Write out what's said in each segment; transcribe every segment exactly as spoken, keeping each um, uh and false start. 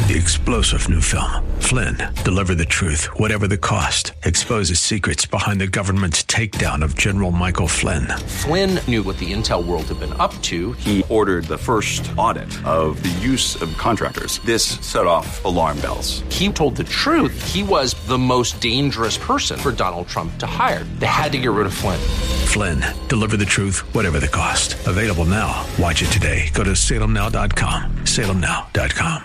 The explosive new film, Flynn, deliver the truth, whatever the cost, exposes secrets behind the government's takedown of General Michael Flynn. Flynn knew what the intel world had been up to. He ordered the first audit of the use of contractors. This set off alarm bells. He told the truth. He was the most dangerous person for Donald Trump to hire. They had to get rid of Flynn. Flynn, deliver the truth, whatever the cost. Available now. Watch it today. Go to salem now dot com. salem now dot com.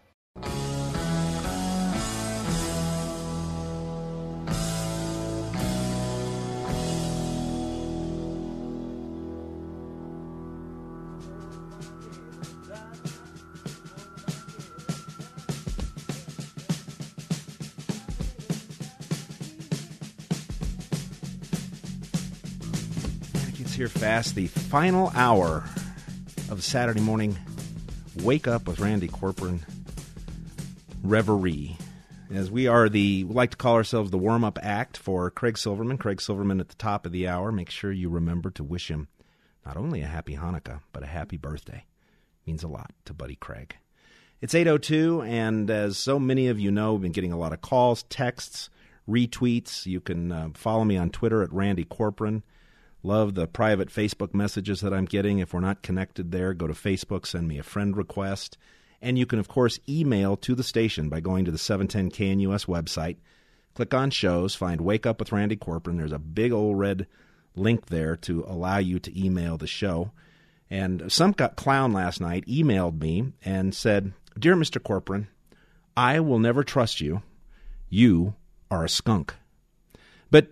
Here fast, the final hour of Saturday morning Wake Up with Randy Corcoran Reverie, as we are the, we like to call ourselves the warm-up act for Craig Silverman. Craig Silverman at the top of the hour. Make sure you remember to wish him not only a happy Hanukkah, but a happy birthday. Means a lot to Buddy Craig. It's eight oh two, and as so many of you know, we've been getting a lot of calls, texts, retweets. You can uh, follow me on Twitter at Randy Corcoran. Love the private Facebook messages that I'm getting. If we're not connected there, go to Facebook, send me a friend request. And you can, of course, email to the station by going to the seven ten K N U S website. Click on shows, find Wake Up with Randy Corcoran. There's a big old red link there to allow you to email the show. And some clown last night emailed me and said, "Dear Mister Corcoran, I will never trust you. You are a skunk." But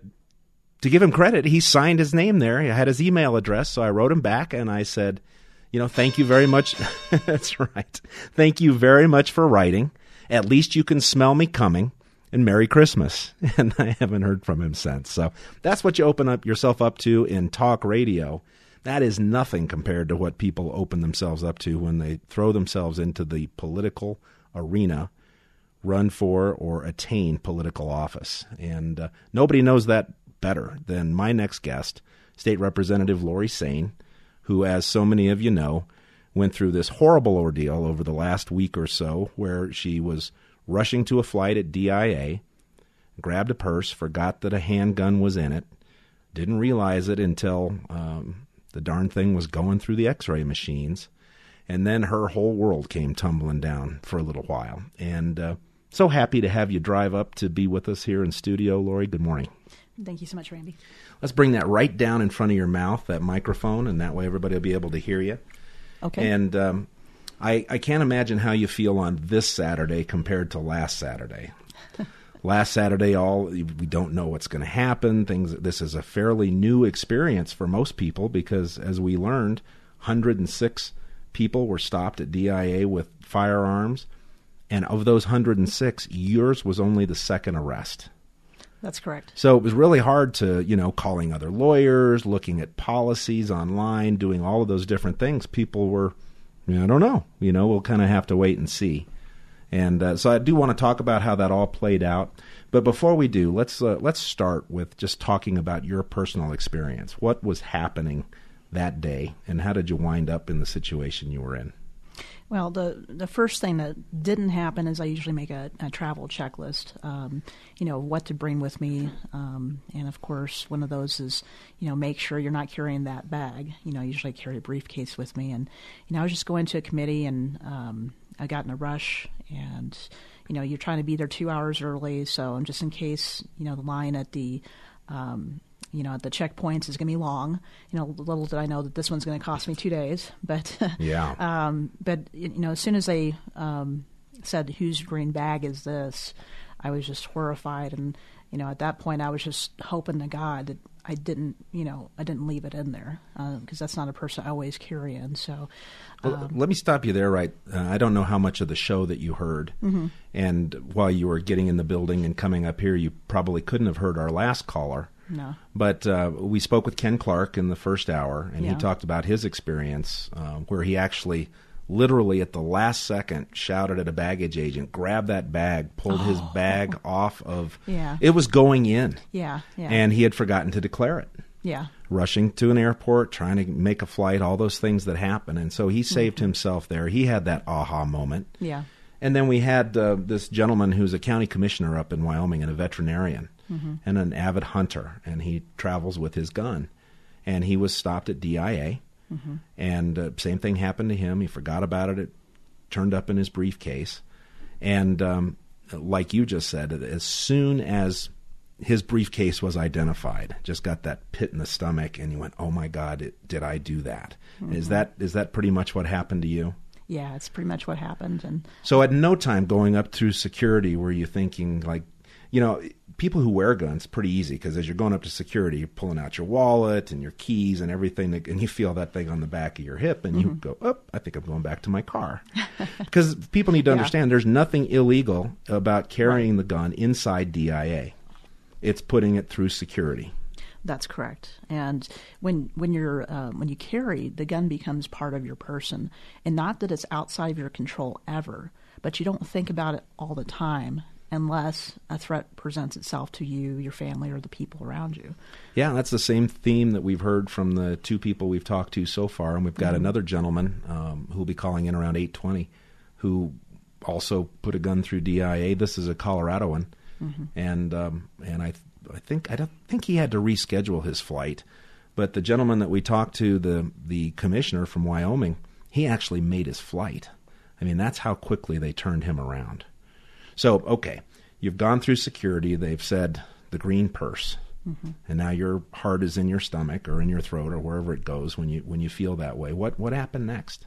to give him credit, he signed his name there. He had his email address, so I wrote him back, and I said, you know, thank you very much. That's right. Thank you very much for writing. At least you can smell me coming, and Merry Christmas. And I haven't heard from him since. So that's what you open up yourself up to in talk radio. That is nothing compared to what people open themselves up to when they throw themselves into the political arena, run for or attain political office. And uh, nobody knows that better than my next guest, State Representative Lori Sain, who, as so many of you know, went through this horrible ordeal over the last week or so where she was rushing to a flight at D I A, grabbed a purse, forgot that a handgun was in it, didn't realize it until um, the darn thing was going through the x-ray machines, and then her whole world came tumbling down for a little while. And uh, so happy to have you drive up to be with us here in studio, Lori. Good morning. Thank you so much, Randy. Let's bring that right down in front of your mouth, that microphone, and that way everybody will be able to hear you. Okay. And um, I, I can't imagine how you feel on this Saturday compared to last Saturday. Last Saturday, all we don't know what's going to happen. Things. This is a fairly new experience for most people because, as we learned, one hundred six people were stopped at D I A with firearms, and of those one hundred six, yours was only the second arrest. That's correct. So it was really hard to, you know, calling other lawyers, looking at policies online, doing all of those different things. People were, you know, I don't know, you know, we'll kind of have to wait and see. And uh, so I do want to talk about how that all played out. But before we do, let's uh, let's start with just talking about your personal experience. What was happening that day, and how did you wind up in the situation you were in? Well, the the first thing that didn't happen is I usually make a, a travel checklist, um, you know, what to bring with me. Um, and, of course, one of those is, you know, make sure you're not carrying that bag. You know, I usually carry a briefcase with me. And, you know, I was just going to a committee, and um, I got in a rush. And, you know, you're trying to be there two hours early. So just in case, you know, the line at the um, – you know, the checkpoints is going to be long. You know, little did I know that this one's going to cost me two days. But yeah. um, but you know, as soon as they um, said, "Whose green bag is this?" I was just horrified, and you know, at that point, I was just hoping to God that I didn't, you know, I didn't leave it in there because uh, that's not a person I always carry in. So, um, well, let me stop you there. Right, uh, I don't know how much of the show that you heard, mm-hmm. and while you were getting in the building and coming up here, you probably couldn't have heard our last caller. No. But uh, we spoke with Ken Clark in the first hour, and yeah. he talked about his experience uh, where he actually literally at the last second shouted at a baggage agent, grab that bag, pulled oh. his bag off of, yeah. it was going in. Yeah, yeah. And he had forgotten to declare it. Yeah. Rushing to an airport, trying to make a flight, all those things that happen. And so he saved mm-hmm. himself there. He had that aha moment. Yeah. And then we had uh, this gentleman who's a county commissioner up in Wyoming and a veterinarian mm-hmm. and an avid hunter, and he travels with his gun. And he was stopped at D I A, mm-hmm. and uh, same thing happened to him. He forgot about it. It turned up in his briefcase. And um, like you just said, as soon as his briefcase was identified, just got that pit in the stomach, and you went, oh, my God, it, did I do that? Mm-hmm. Is that is that pretty much what happened to you? Yeah, it's pretty much what happened. And so at no time going up through security were you thinking, like, you know, people who wear guns, pretty easy, because as you're going up to security, you're pulling out your wallet and your keys and everything, and you feel that thing on the back of your hip, and mm-hmm. you go, oh, I think I'm going back to my car. Because people need to understand yeah. there's nothing illegal about carrying right. the gun inside D I A. It's putting it through security. That's correct. And when when you're uh, when you carry, the gun becomes part of your person, and not that it's outside of your control ever, but you don't think about it all the time unless a threat presents itself to you, your family, or the people around you. Yeah, that's the same theme that we've heard from the two people we've talked to so far, and we've got mm-hmm. another gentleman um, who will be calling in around eight twenty who also put a gun through D I A. This is a Coloradoan, mm-hmm. and um, and I. I think I don't think he had to reschedule his flight, but the gentleman that we talked to, the the commissioner from Wyoming, he actually made his flight. I mean, that's how quickly they turned him around. So, okay, you've gone through security. They've said the green purse, mm-hmm. and now your heart is in your stomach or in your throat or wherever it goes when you when you feel that way. What what happened next?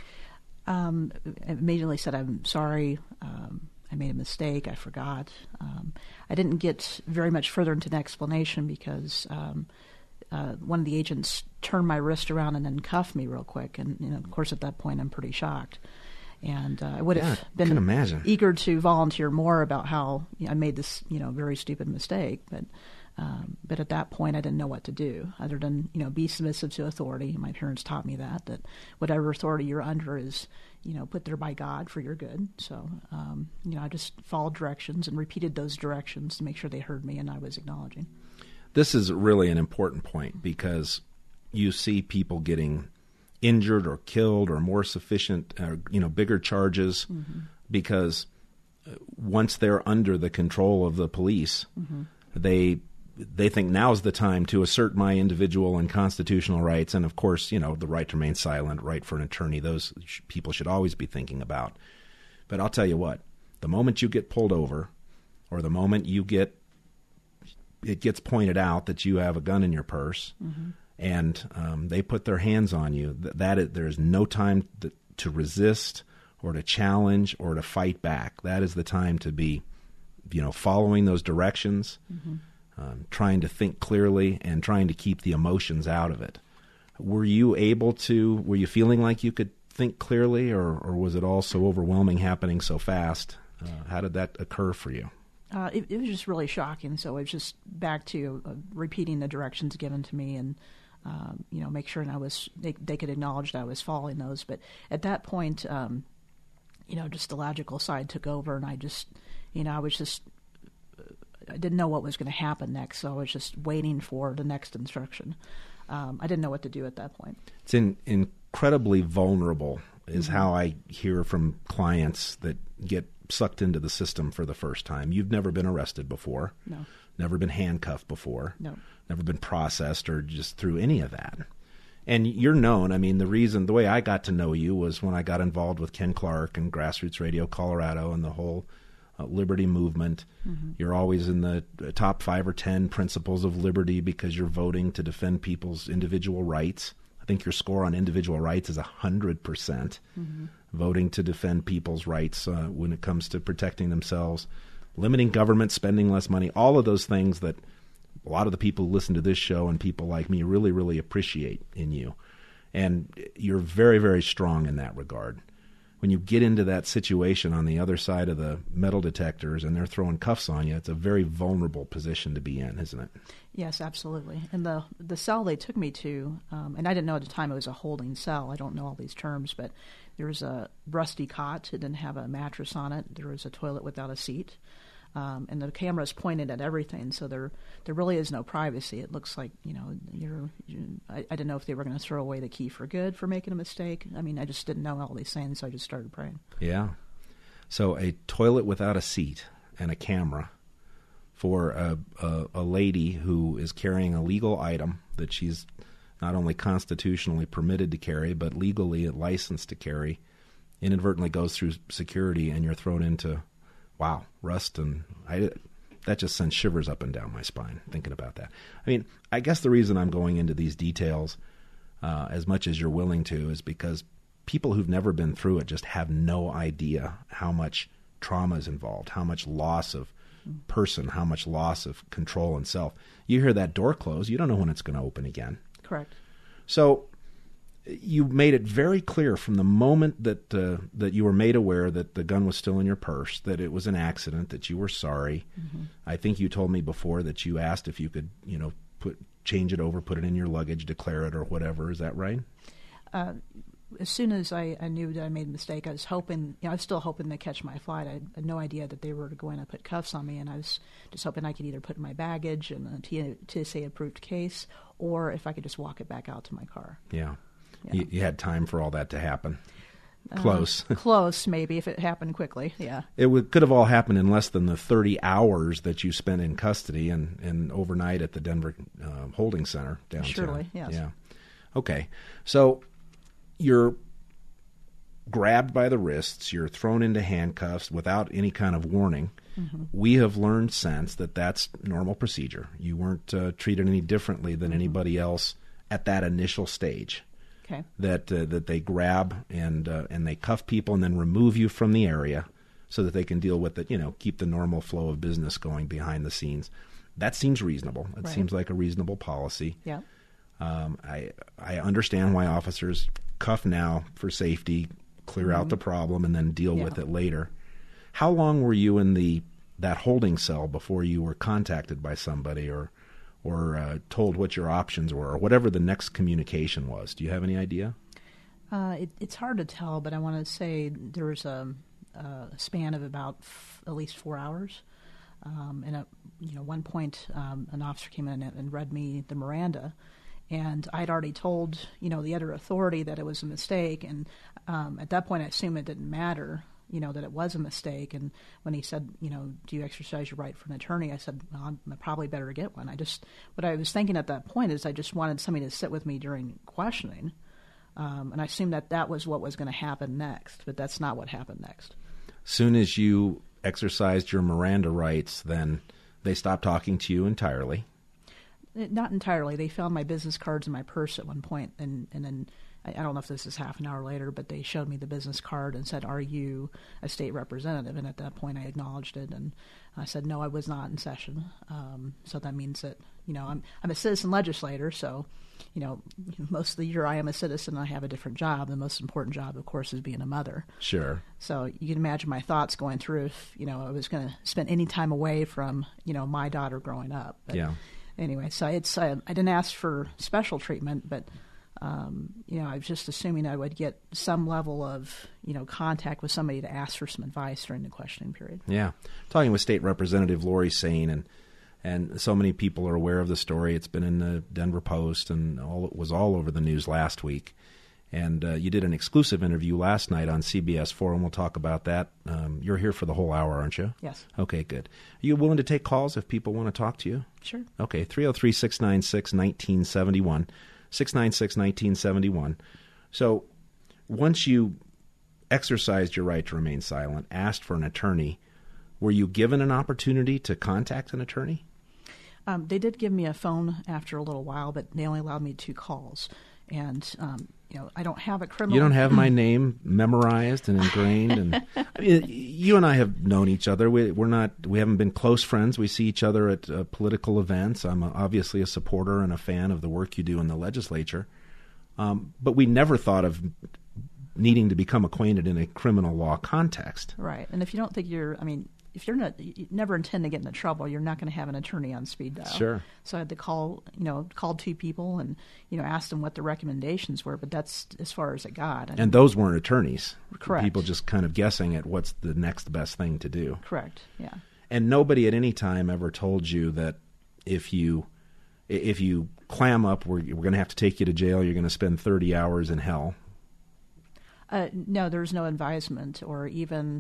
Um, I immediately said, "I'm sorry." Um, I made a mistake. I forgot. Um, I didn't get very much further into the explanation because um, uh, one of the agents turned my wrist around and then cuffed me real quick. And, you know, of course, at that point, I'm pretty shocked. And uh, I would have yeah, been imagine. eager to volunteer more about how you know, I made this, you know, very stupid mistake. But um, but at that point, I didn't know what to do other than, you know, be submissive to authority. My parents taught me that, that whatever authority you're under is, you know, put there by God for your good. So, um, you know, I just followed directions and repeated those directions to make sure they heard me and I was acknowledging. This is really an important point because you see people getting injured or killed or more sufficient, uh, you know, bigger charges mm-hmm. because once they're under the control of the police, mm-hmm. they they think now's the time to assert my individual and constitutional rights. And, of course, you know, the right to remain silent, right for an attorney, those sh- people should always be thinking about. But I'll tell you what, the moment you get pulled over or the moment you get it gets pointed out that you have a gun in your purse mm-hmm. and um, they put their hands on you, that, that is, there is no time th- to resist or to challenge or to fight back. That is the time to be, you know, following those directions, mm-hmm. Um, trying to think clearly and trying to keep the emotions out of it. Were you able to, were you feeling like you could think clearly, or, or was it all so overwhelming happening so fast? Uh, how did that occur for you? Uh, it, it was just really shocking. So it was just back to uh, repeating the directions given to me and, um, you know, make sure I was, they, they could acknowledge that I was following those. But at that point, um, you know, just the logical side took over and I just, you know, I was just, I didn't know what was going to happen next, so I was just waiting for the next instruction. Um, I didn't know what to do at that point. It's in, incredibly vulnerable is mm-hmm. how I hear from clients that get sucked into the system for the first time. You've never been arrested before. No. Never been handcuffed before. No. Never been processed or just through any of that. And you're known. I mean, the reason, the way I got to know you was when I got involved with Ken Clark and Grassroots Radio Colorado and the whole Uh, liberty movement. Mm-hmm. You're always in the top five or ten principles of liberty because you're voting to defend people's individual rights. I think your score on individual rights is one hundred percent. Mm-hmm. Voting to defend people's rights uh, when it comes to protecting themselves, limiting government, spending less money, all of those things that a lot of the people who listen to this show and people like me really, really appreciate in you. And you're very, very strong in that regard. When you get into that situation on the other side of the metal detectors and they're throwing cuffs on you, it's a very vulnerable position to be in, isn't it? Yes, absolutely. And the the cell they took me to, um, and I didn't know at the time it was a holding cell. I don't know all these terms, but there was a rusty cot. It didn't have a mattress on it. There was a toilet without a seat. Um, and the camera's pointed at everything, so there there really is no privacy. It looks like, you know, you're. You, I, I didn't know if they were going to throw away the key for good for making a mistake. I mean, I just didn't know all these things, so I just started praying. Yeah. So a toilet without a seat and a camera for a, a, a lady who is carrying a legal item that she's not only constitutionally permitted to carry, but legally licensed to carry, inadvertently goes through security, and you're thrown into, wow, Rust. And I, that just sends shivers up and down my spine thinking about that. I mean, I guess the reason I'm going into these details uh, as much as you're willing to is because people who've never been through it just have no idea how much trauma is involved, how much loss of person, how much loss of control and self. You hear that door close, you don't know when it's going to open again. Correct. So you made it very clear from the moment that uh, that you were made aware that the gun was still in your purse, that it was an accident, that you were sorry. Mm-hmm. I think you told me before that you asked if you could, you know, put change it over, put it in your luggage, declare it, or whatever. Is that right? Uh, as soon as I, I knew that I made a mistake, I was hoping, you know, I was still hoping to catch my flight. I had no idea that they were going to put cuffs on me, and I was just hoping I could either put my baggage in a T S A-approved case, or if I could just walk it back out to my car. Yeah. yeah. You, you had time for all that to happen. Close. Uh, close, maybe, if it happened quickly, yeah. It would, could have all happened in less than the thirty hours that you spent in custody and, and overnight at the Denver uh, Holding Center downtown. Surely, yes. Yeah. Okay. So you're grabbed by the wrists, you're thrown into handcuffs without any kind of warning. Mm-hmm. We have learned since that that's normal procedure. You weren't uh, treated any differently than mm-hmm. anybody else at that initial stage. Okay. That uh, that they grab and uh, and they cuff people and then remove you from the area so that they can deal with it, you know, keep the normal flow of business going behind the scenes. That seems reasonable. It right. seems like a reasonable policy. Yeah. Um, I I understand why officers cuff now for safety, clear mm-hmm. out the problem, and then deal yeah. with it later. How long were you in the that holding cell before you were contacted by somebody or or uh, told what your options were, or whatever the next communication was? Do you have any idea? Uh, it, it's hard to tell, but I want to say there was a, a span of about f- at least four hours. Um, and at you know one point, um, an officer came in and, and read me the Miranda, and I'd already told you know the other authority that it was a mistake, and um, at that point I assumed it didn't matter. You know, that it was a mistake. And when he said, you know, do you exercise your right for an attorney? I said, well, I'm probably better get one. I just, what I was thinking at that point is I just wanted somebody to sit with me during questioning. Um, and I assumed that that was what was going to happen next, but that's not what happened next. Soon as you exercised your Miranda rights, then they stopped talking to you entirely. Not entirely. They found my business cards in my purse at one point, and, and then I don't know if this is half an hour later, but they showed me the business card and said, are you a state representative? And at that point I acknowledged it, and I said, no, I was not in session. Um, so that means that, you know, I'm I'm a citizen legislator, so, you know, most of the year I am a citizen. I have a different job. The most important job, of course, is being a mother. Sure. So you can imagine my thoughts going through if, you know, I was going to spend any time away from, you know, my daughter growing up. But yeah. Anyway, so it's I, I didn't ask for special treatment, but Um, you know, I was just assuming I would get some level of, you know, contact with somebody to ask for some advice during the questioning period. Yeah. Talking with State Representative Lori Sain, and and so many people are aware of the story. It's been in the Denver Post, and all, it was all over the news last week. And uh, you did an exclusive interview last night on C B S four, and we'll talk about that. Um, you're here for the whole hour, aren't you? Yes. Okay, good. Are you willing to take calls if people want to talk to you? Sure. Okay, three oh three, six nine six, one nine seven one. six nine six, one nine seven one. So once you exercised your right to remain silent, asked for an attorney, were you given an opportunity to contact an attorney? Um, they did give me a phone after a little while, but they only allowed me two calls. And, um, you know, I don't have a criminal... You don't have my name memorized and ingrained? And I mean, you and I have known each other. We, we're not, we haven't been close friends. We see each other at uh, political events. I'm a, obviously a supporter and a fan of the work you do in the legislature. Um, but we never thought of needing to become acquainted in a criminal law context. Right. And if you don't think you're, I mean... If you're not, you never intend to get into trouble, you're not going to have an attorney on speed dial. Sure. So I had to call, you know, called two people and, you know, asked them what the recommendations were, but that's as far as it got. And, and those weren't attorneys. Correct. People just kind of guessing at what's the next best thing to do. Correct. Yeah. And nobody at any time ever told you that if you if you clam up, we're, we're going to have to take you to jail. You're going to spend thirty hours in hell. Uh, no, there was no advisement or even.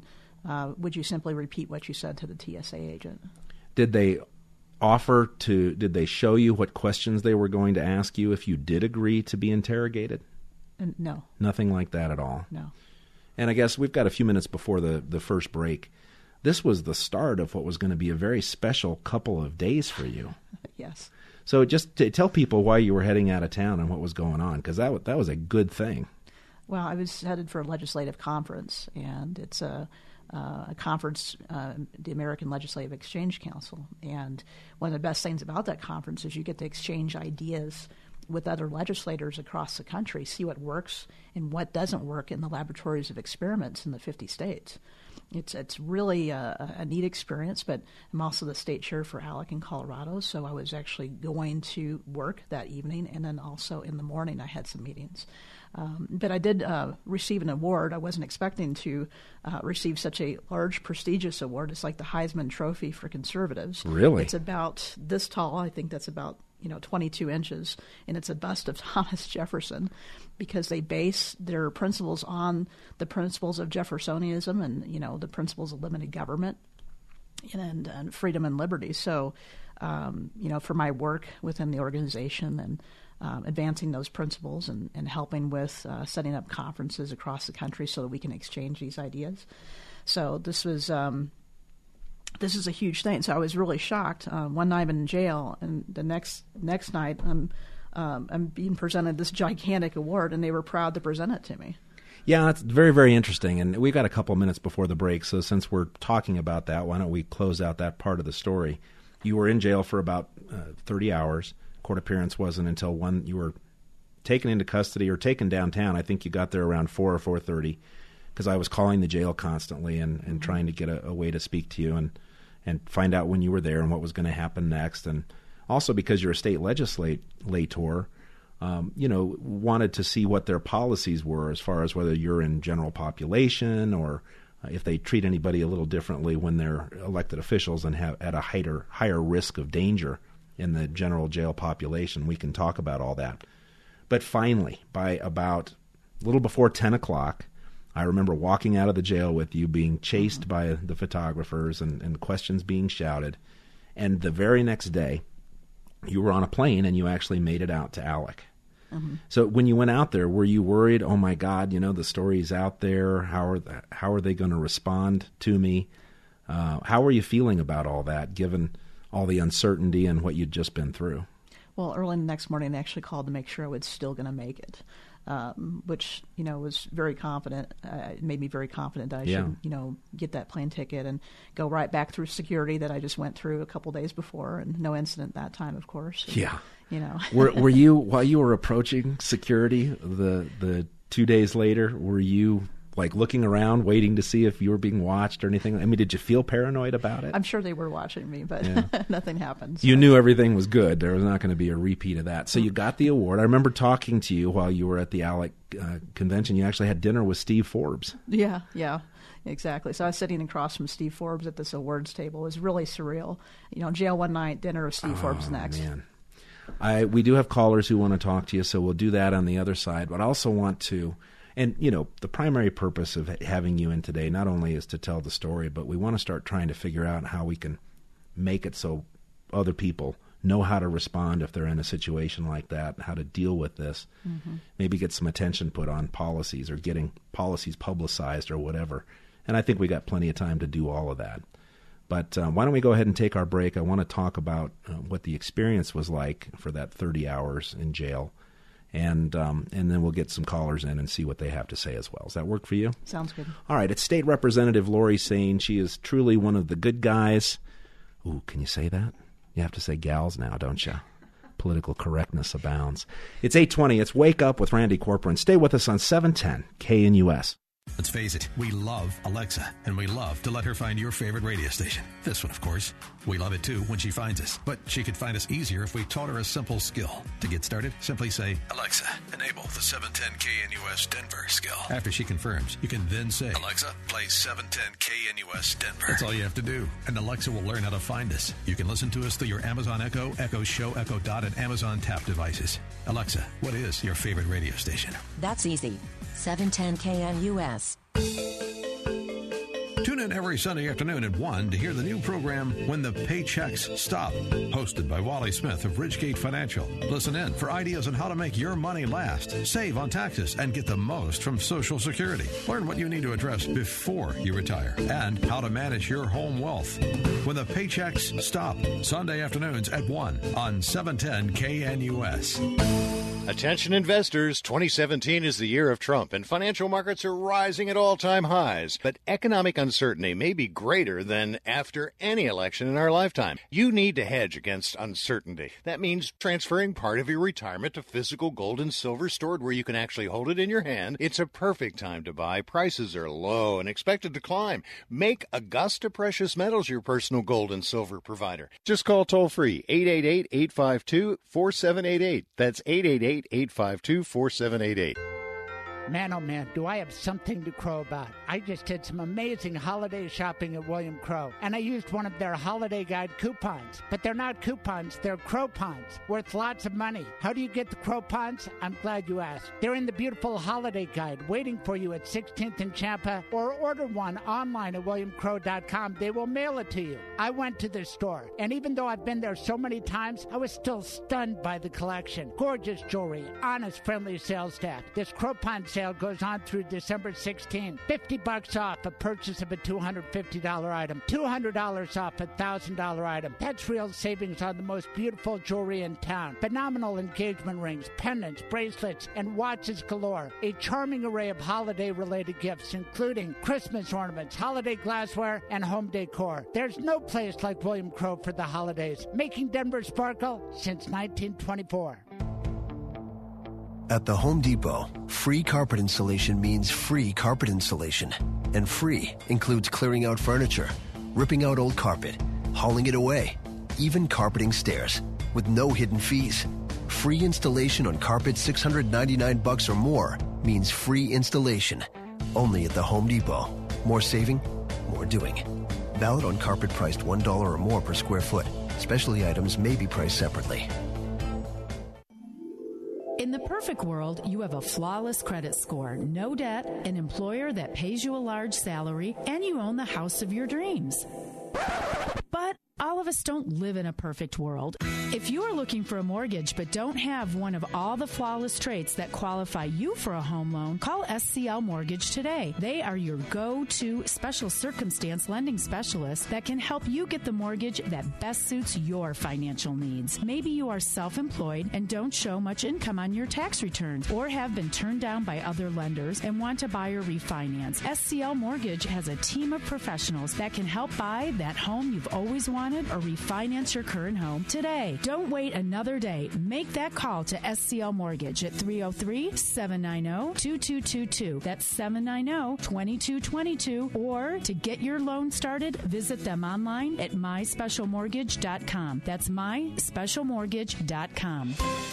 uh, would you simply repeat what you said to the T S A agent? Did they offer to, did they show you what questions they were going to ask you if you did agree to be interrogated? Uh, no. Nothing like that at all? No. And I guess we've got a few minutes before the, the first break. This was the start of what was going to be a very special couple of days for you. Yes. So just to tell people why you were heading out of town and what was going on, because that, that was a good thing. Well, I was headed for a legislative conference, and it's a, uh, a conference, uh, the American Legislative Exchange Council. And one of the best things about that conference is you get to exchange ideas with other legislators across the country, see what works and what doesn't work in the laboratories of experiments in the fifty states. It's it's really a, a neat experience, but I'm also the state chair for ALEC in Colorado, so I was actually going to work that evening, and then also in the morning I had some meetings. Um, but I did uh, receive an award. I wasn't expecting to uh, receive such a large, prestigious award. It's like the Heisman Trophy for conservatives. Really? It's about this tall. I think that's about you know, twenty-two inches, and it's a bust of Thomas Jefferson, because they base their principles on the principles of Jeffersonianism and, you know, the principles of limited government and, and freedom and liberty. So, um, you know, for my work within the organization and um, advancing those principles and, and helping with uh, setting up conferences across the country so that we can exchange these ideas. So this was... Um, This is a huge thing. So I was really shocked. Uh, one night I'm in jail, and the next next night I'm um, I'm being presented this gigantic award, and they were proud to present it to me. Yeah, that's very, very interesting. And we've got a couple minutes before the break, so since we're talking about that, why don't we close out that part of the story? You were in jail for about uh, thirty hours. Court appearance wasn't until one. You were taken into custody or taken downtown. I think you got there around four or four thirty, because I was calling the jail constantly and, and trying to get a, a way to speak to you and and find out when you were there and what was going to happen next. And also because you're a state legislator, um, you know, wanted to see what their policies were as far as whether you're in general population or uh, if they treat anybody a little differently when they're elected officials and have at a higher, higher risk of danger in the general jail population. We can talk about all that. But finally, by about a little before ten o'clock, I remember walking out of the jail with you, being chased mm-hmm. by the photographers and, and questions being shouted. And the very next day, you were on a plane and you actually made it out to ALEC. Mm-hmm. So when you went out there, were you worried, oh, my God, you know, the story's out there. How are, the, how are they going to respond to me? Uh, how were you feeling about all that, given all the uncertainty and what you'd just been through? Well, early the next morning, they actually called to make sure I was still going to make it. Um, which, you know, was very confident. Uh, it made me very confident that I yeah. should, you know, get that plane ticket and go right back through security that I just went through a couple days before, and no incident that time, of course. And, yeah. You know. were were you, while you were approaching security the the two days later, were you like looking around, waiting to see if you were being watched or anything? I mean, did you feel paranoid about it? I'm sure they were watching me, but yeah. nothing happened. You knew everything was good. There was not going to be a repeat of that. So you got the award. I remember talking to you while you were at the ALEC uh, convention. You actually had dinner with Steve Forbes. Yeah, yeah, exactly. So I was sitting across from Steve Forbes at this awards table. It was really surreal. You know, jail one night, dinner with Steve oh, Forbes next. Man. I we do have callers who want to talk to you, so we'll do that on the other side. But I also want to... And, you know, the primary purpose of having you in today not only is to tell the story, but we want to start trying to figure out how we can make it so other people know how to respond if they're in a situation like that, how to deal with this, mm-hmm. maybe get some attention put on policies or getting policies publicized or whatever. And I think we got plenty of time to do all of that. But um, why don't we go ahead and take our break? I want to talk about uh, what the experience was like for that thirty hours in jail. And um, and then we'll get some callers in and see what they have to say as well. Does that work for you? Sounds good. All right. It's State Representative Lori Sain. She is truly one of the good guys. Ooh, can you say that? You have to say gals now, don't you? Political correctness abounds. It's eight twenty. It's Wake Up with Randy Corcoran. Stay with us on seven ten K N U S. Let's face it, we love Alexa, and we love to let her find your favorite radio station. This one, of course. We love it, too, when she finds us. But she could find us easier if we taught her a simple skill. To get started, simply say, Alexa, enable the seven ten K N U S Denver skill. After she confirms, you can then say, Alexa, play seven ten K N U S Denver. That's all you have to do. And Alexa will learn how to find us. You can listen to us through your Amazon Echo, Echo Show, Echo Dot, and Amazon Tap devices. Alexa, what is your favorite radio station? That's easy. seven ten K N U S. Tune in every Sunday afternoon at one to hear the new program, When the Paychecks Stop, hosted by Wally Smith of Ridgegate Financial. Listen in for ideas on how to make your money last, save on taxes, and get the most from Social Security. Learn what you need to address before you retire and how to manage your home wealth. When the Paychecks Stop, Sunday afternoons at one on seven ten K N U S. Attention investors, twenty seventeen is the year of Trump, and financial markets are rising at all-time highs. But economic uncertainty may be greater than after any election in our lifetime. You need to hedge against uncertainty. That means transferring part of your retirement to physical gold and silver stored where you can actually hold it in your hand. It's a perfect time to buy. Prices are low and expected to climb. Make Augusta Precious Metals your personal gold and silver provider. Just call toll-free eight eight eight, eight five two, four seven eight eight. That's eight eight eight, eight five two, four seven eight eight. Man, oh man, do I have something to crow about. I just did some amazing holiday shopping at William Crow, and I used one of their holiday guide coupons. But they're not coupons, they're Crowpons, worth lots of money. How do you get the Crowpons? I'm glad you asked. They're in the beautiful holiday guide waiting for you at sixteenth and Champa, or order one online at william crow dot com. They will mail it to you. I went to this store, and even though I've been there so many times, I was still stunned by the collection. Gorgeous jewelry, honest, friendly sales staff. This Crowpon sale goes on through December sixteenth. fifty bucks off a purchase of a two hundred fifty dollars item. two hundred dollars off a one thousand dollars item. That's real savings on the most beautiful jewelry in town. Phenomenal engagement rings, pendants, bracelets, and watches galore. A charming array of holiday-related gifts, including Christmas ornaments, holiday glassware, and home decor. There's no place like William Crow for the holidays, making Denver sparkle since nineteen twenty-four. At the Home Depot, free carpet installation means free carpet installation. And free includes clearing out furniture, ripping out old carpet, hauling it away, even carpeting stairs, with no hidden fees. Free installation on carpet six hundred ninety-nine bucks or more means free installation. Only at the Home Depot. More saving, more doing. Valid on carpet priced one dollar or more per square foot. Specialty items may be priced separately. In the perfect world, you have a flawless credit score, no debt, an employer that pays you a large salary, and you own the house of your dreams. But all of us don't live in a perfect world. If you are looking for a mortgage but don't have one of all the flawless traits that qualify you for a home loan, call S C L Mortgage today. They are your go-to special circumstance lending specialist that can help you get the mortgage that best suits your financial needs. Maybe you are self-employed and don't show much income on your tax returns, or have been turned down by other lenders and want to buy or refinance. S C L Mortgage has a team of professionals that can help buy that home you've always wanted or refinance your current home today. Don't wait another day. Make that call to S C L Mortgage at three oh three, seven nine zero, two two two two. That's seven nine zero, two two two two. Or to get your loan started, visit them online at my special mortgage dot com. That's my special mortgage dot com.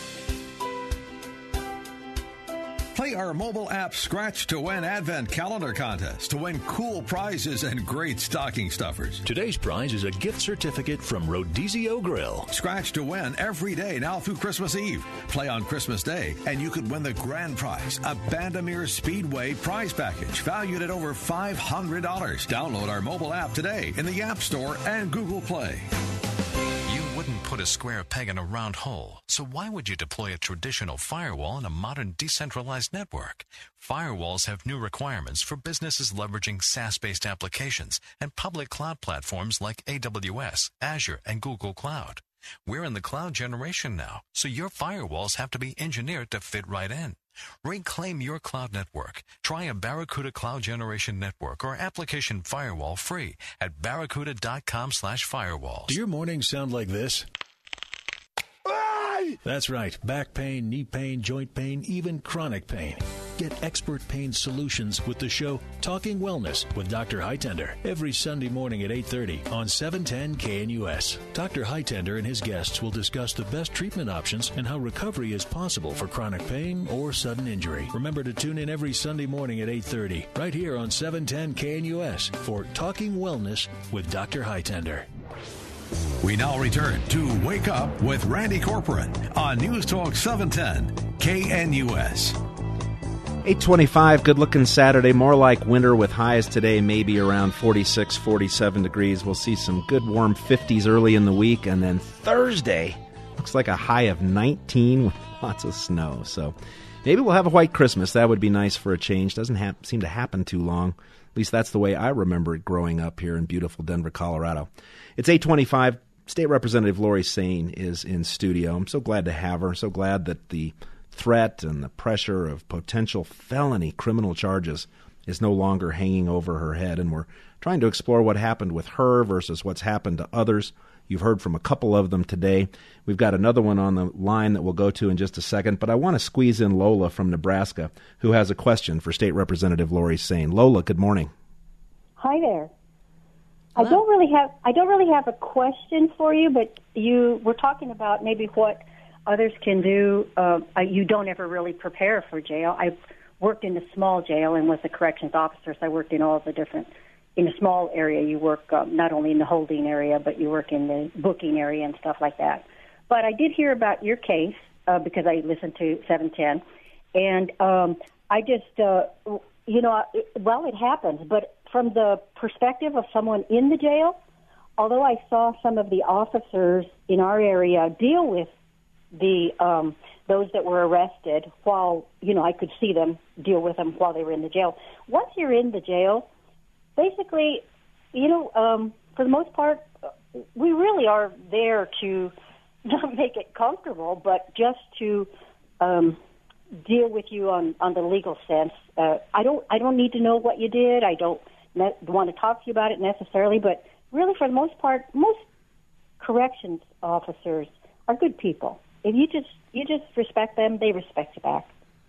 Play our mobile app Scratch to Win Advent Calendar Contest to win cool prizes and great stocking stuffers. Today's prize is a gift certificate from Rodizio Grill. Scratch to win every day now through Christmas Eve. Play on Christmas Day, and you could win the grand prize, a Bandamere Speedway prize package valued at over five hundred dollars. Download our mobile app today in the App Store and Google Play. Wouldn't put a square peg in a round hole, so why would you deploy a traditional firewall in a modern decentralized network? Firewalls have new requirements for businesses leveraging SaaS-based applications and public cloud platforms like A W S, Azure, and Google Cloud. We're in the cloud generation now, so your firewalls have to be engineered to fit right in. Reclaim your cloud network. Try a Barracuda Cloud Generation Network or application firewall free at barracuda dot com slash firewalls. Do your mornings sound like this? That's right. Back pain, knee pain, joint pain, even chronic pain. Get expert pain solutions with the show Talking Wellness with Doctor Hightender every Sunday morning at eight thirty on seven ten K N U S. Doctor Hightender and his guests will discuss the best treatment options and how recovery is possible for chronic pain or sudden injury. Remember to tune in every Sunday morning at eight thirty right here on seven ten K N U S for Talking Wellness with Doctor Hightender. We now return to Wake Up with Randy Corcoran on News Talk seven ten K N U S. eight twenty-five, good-looking Saturday, more like winter with highs today, maybe around forty-six, forty-seven degrees. We'll see some good warm fifties early in the week, and then Thursday looks like a high of nineteen with lots of snow. So maybe we'll have a white Christmas. That would be nice for a change. Doesn't ha- seem to happen too long. At least that's the way I remember it growing up here in beautiful Denver, Colorado. It's eight twenty-five. State Representative Lori Sain is in studio. I'm so glad to have her. So glad that the threat and the pressure of potential felony criminal charges is no longer hanging over her head, and we're trying to explore what happened with her versus what's happened to others. You've heard from a couple of them today. We've got another one on the line that we'll go to in just a second, but I want to squeeze in Lola from Nebraska, who has a question for State Representative Lori Sain. Lola, good morning. Hi there. Hello. I don't really have I don't really have a question for you, but you were talking about maybe what others can do. Uh, you don't ever really prepare for jail. I worked in a small jail and was a corrections officer, so I worked in all the different, in a small area, you work um, not only in the holding area, but you work in the booking area and stuff like that. But I did hear about your case uh, because I listened to seven ten, and um, I just, uh, you know, it, well, it happens, but from the perspective of someone in the jail, although I saw some of the officers in our area deal with the um, those that were arrested while, you know, I could see them deal with them while they were in the jail. Once you're in the jail, basically, you know, um, for the most part, we really are there to not make it comfortable, but just to um, deal with you on, on the legal sense. Uh, I don't I don't need to know what you did. I don't ne- want to talk to you about it necessarily, but really, for the most part, most corrections officers are good people. If you just you just respect them, they respect you back.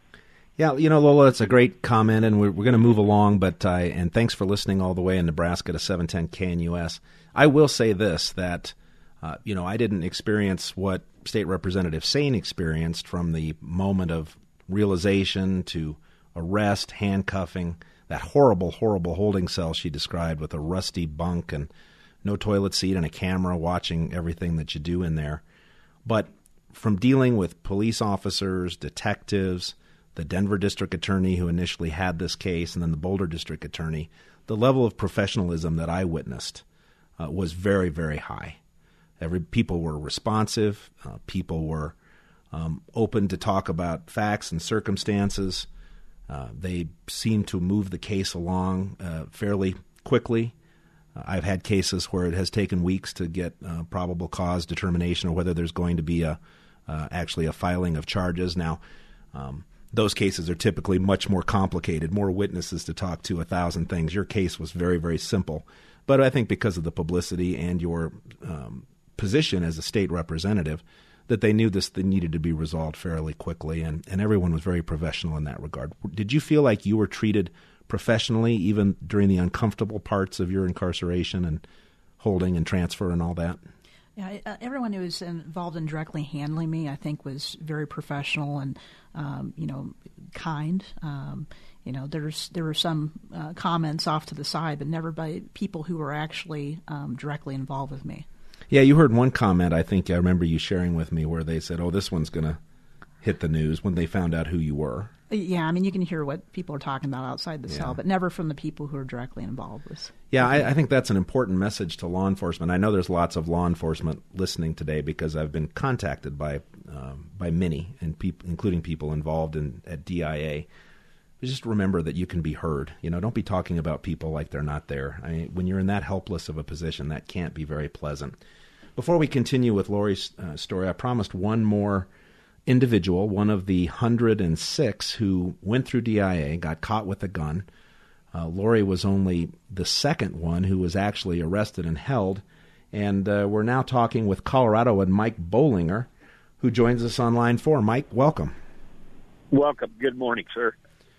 Yeah, you know, Lola, it's a great comment, and we're, we're going to move along. But I and thanks for listening all the way in Nebraska to seven ten K N U S. I will say this, that uh, you know, I didn't experience what State Representative Sain experienced from the moment of realization to arrest, handcuffing, that horrible, horrible holding cell she described with a rusty bunk and no toilet seat and a camera watching everything that you do in there. But from dealing with police officers, detectives, the Denver district attorney who initially had this case, and then the Boulder district attorney, the level of professionalism that I witnessed uh, was very, very high. Every people were responsive. Uh, people were um, open to talk about facts and circumstances. Uh, they seemed to move the case along uh, fairly quickly. Uh, I've had cases where it has taken weeks to get uh, probable cause determination or whether there's going to be a uh, actually a filing of charges. Now, um, those cases are typically much more complicated, more witnesses to talk to, a thousand things. Your case was very, very simple. But I think because of the publicity and your um, position as a state representative, that they knew this thing needed to be resolved fairly quickly, and, and everyone was very professional in that regard. Did you feel like you were treated professionally even during the uncomfortable parts of your incarceration and holding and transfer and all that? Yeah, uh, everyone who was involved in directly handling me, I think, was very professional and, um, you know, kind. Um, you know, there's there were some uh, comments off to the side, but never by people who were actually um, directly involved with me. Yeah, you heard one comment, I think I remember you sharing with me, where they said, oh, this one's going to hit the news when they found out who you were. Yeah, I mean, you can hear what people are talking about outside the yeah. cell, but never from the people who are directly involved with. Yeah, I, I think that's an important message to law enforcement. I know there's lots of law enforcement listening today because I've been contacted by um, by many, and peop- including people involved in at D I A. But just remember that you can be heard. You know, don't be talking about people like they're not there. I mean, when you're in that helpless of a position, that can't be very pleasant. Before we continue with Lori's uh, story, I promised one more individual, one of the one hundred six who went through D I A, got caught with a gun. Uh, Lori was only the second one who was actually arrested and held. And uh, we're now talking with Colorado and Mike Bollinger, who joins us on line four. Mike, welcome. Welcome. Good morning, sir.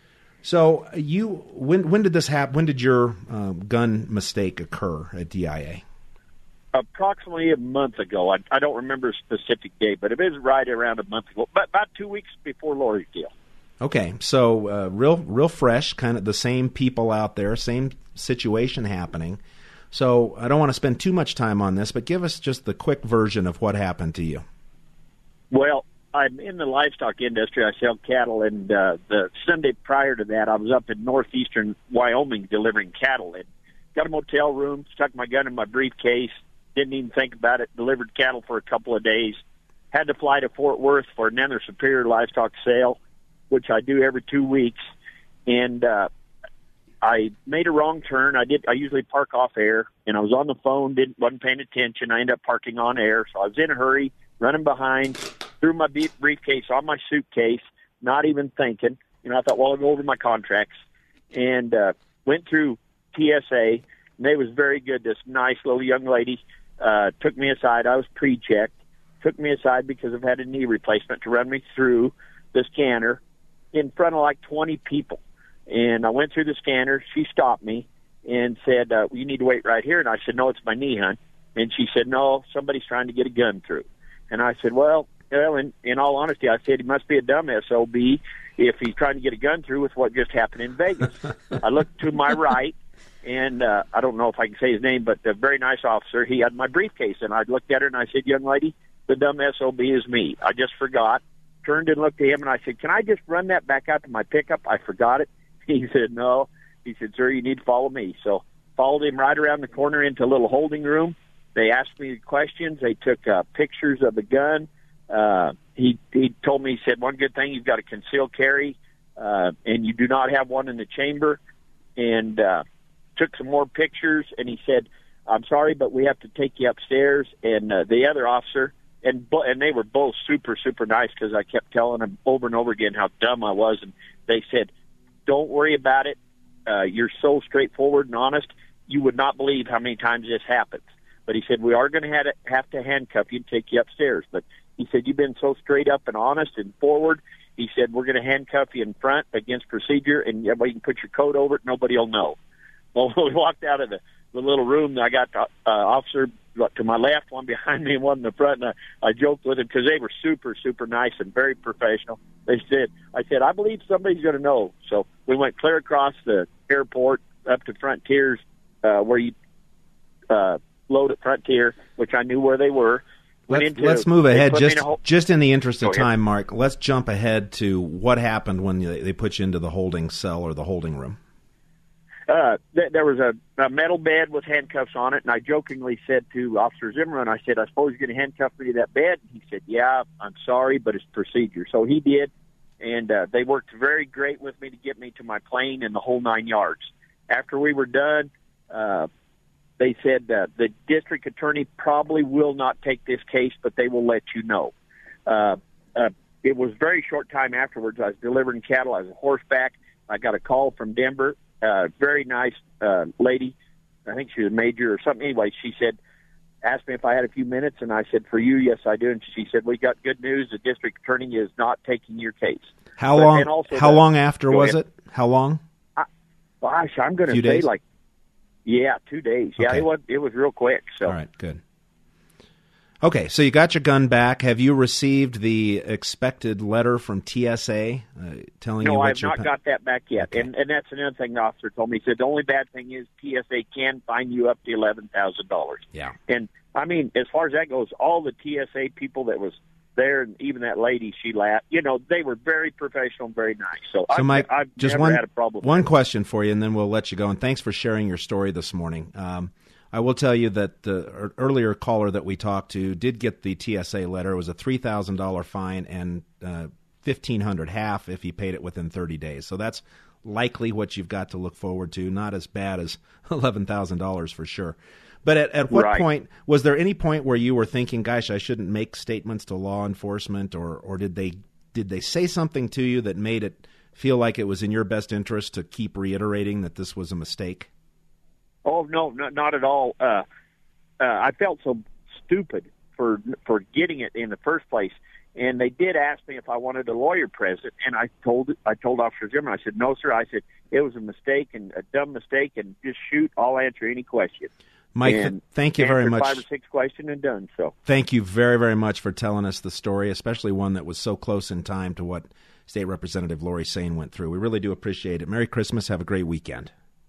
So you, when when did this happen? When did your uh, gun mistake occur at D I A? Approximately a month ago. I, I don't remember a specific date, but it was right around a month ago, but about two weeks before Lori's deal. Okay, so uh, real real fresh, kind of the same people out there, same situation happening. So I don't want to spend too much time on this, but give us just the quick version of what happened to you. Well, I'm in the livestock industry. I sell cattle, and uh, the Sunday prior to that, I was up in northeastern Wyoming delivering cattle. And got a motel room, stuck my gun in my briefcase, didn't even think about it, delivered cattle for a couple of days. Had to fly to Fort Worth for another Superior Livestock sale, which I do every two weeks. And uh, I made a wrong turn. I did. I usually park off air, and I was on the phone, didn't wasn't paying attention. I ended up parking on air, so I was in a hurry, running behind, threw my briefcase on my suitcase, not even thinking. You know, I thought, well, I'll go over my contracts, and uh, went through T S A, and they was very good. This nice little young lady uh, took me aside. I was pre-checked, took me aside because I've had a knee replacement to run me through the scanner in front of like twenty people. And I went through the scanner. She stopped me and said, uh, you need to wait right here. And I said, no, it's my knee, hon. And she said, no, somebody's trying to get a gun through. And I said, well, well, in, in all honesty, I said, he must be a dumb S O B if he's trying to get a gun through with what just happened in Vegas. I looked to my right, and uh, I don't know if I can say his name, but a very nice officer. He had my briefcase, and I looked at her, and I said, young lady, the dumb S O B is me. I just forgot. Turned and looked at him, and I said, can I just run that back out to my pickup? I forgot it. He said, no. He said, sir, you need to follow me. So followed him right around the corner into a little holding room. They asked me questions. They took uh, pictures of the gun. Uh, he, he told me, he said, one good thing, you've got a concealed carry, uh, and you do not have one in the chamber. And uh, took some more pictures, and he said, I'm sorry, but we have to take you upstairs. And uh, the other officer, and bo- and they were both super, super nice because I kept telling them over and over again how dumb I was. And they said, don't worry about it. Uh, you're so straightforward and honest. You would not believe how many times this happens. But he said, we are going to have, have to handcuff you and take you upstairs. But he said, you've been so straight up and honest and forward. He said, we're going to handcuff you in front against procedure, and everybody can put your coat over it. Nobody will know. Well, we walked out of the, the little room. I got the uh, officer to my left, one behind me, and one in the front. And I, I joked with him because they were super, super nice and very professional. They said, I said, I believe somebody's going to know. So we went clear across the airport up to Frontiers, uh, where you uh, load at Frontier, which I knew where they were. Let's, into, let's move ahead, just, in just in the interest of time, Mark. Let's jump ahead to what happened when they, they put you into the holding cell or the holding room. Uh, th- there was a, a metal bed with handcuffs on it, and I jokingly said to Officer Zimmerman, I said, I suppose you're going to handcuff me to that bed? And he said, yeah, I'm sorry, but it's procedure. So he did, and uh, they worked very great with me to get me to my plane and the whole nine yards. After we were done, uh, they said uh, the district attorney probably will not take this case, but they will let you know. Uh, uh, it was a very short time afterwards. I was delivering cattle. I was a horseback. I got a call from Denver. Uh, very nice uh, lady. I think she was a major or something. Anyway, she said, asked me if I had a few minutes, and I said, for you, yes, I do. And she said, we got good news. The district attorney is not taking your case. How but, long How the, long after was ahead. it? How long? I, gosh, I'm going to say days? like, yeah, two days. Yeah, okay. it was it was real quick. So. All right, good. Okay, so you got your gun back. Have you received the expected letter from T S A uh, telling no, you what I have your not pa- got that back yet. Okay. And and that's another thing the officer told me. He said the only bad thing is T S A can fine you up to eleven thousand dollars. Yeah. And, I mean, as far as that goes, all the T S A people that was there, and even that lady, she laughed, you know, they were very professional and very nice. So, so I've, Mike, I've just never one, had a problem with one that. question for you, and then we'll let you go. And thanks for sharing your story this morning. Um, I will tell you that the earlier caller that we talked to did get the T S A letter. It was a three thousand dollars fine and uh, fifteen hundred dollars half if he paid it within thirty days. So that's likely what you've got to look forward to. Not as bad as eleven thousand dollars for sure. But at, at what right. point, was there any point where you were thinking, gosh, I shouldn't make statements to law enforcement, or, or did they did they say something to you that made it feel like it was in your best interest to keep reiterating that this was a mistake? Oh, no, no not at all. Uh, uh, I felt so stupid for for getting it in the first place. And they did ask me if I wanted a lawyer present, and I told I told Officer Zimmerman, I said, no, sir. I said, it was a mistake and a dumb mistake, and just shoot. I'll answer any question. Mike, and thank you very much. Five or six questions and done. So thank you very, very much for telling us the story, especially one that was so close in time to what State Representative Lori Sain went through. We really do appreciate it. Merry Christmas. Have a great weekend.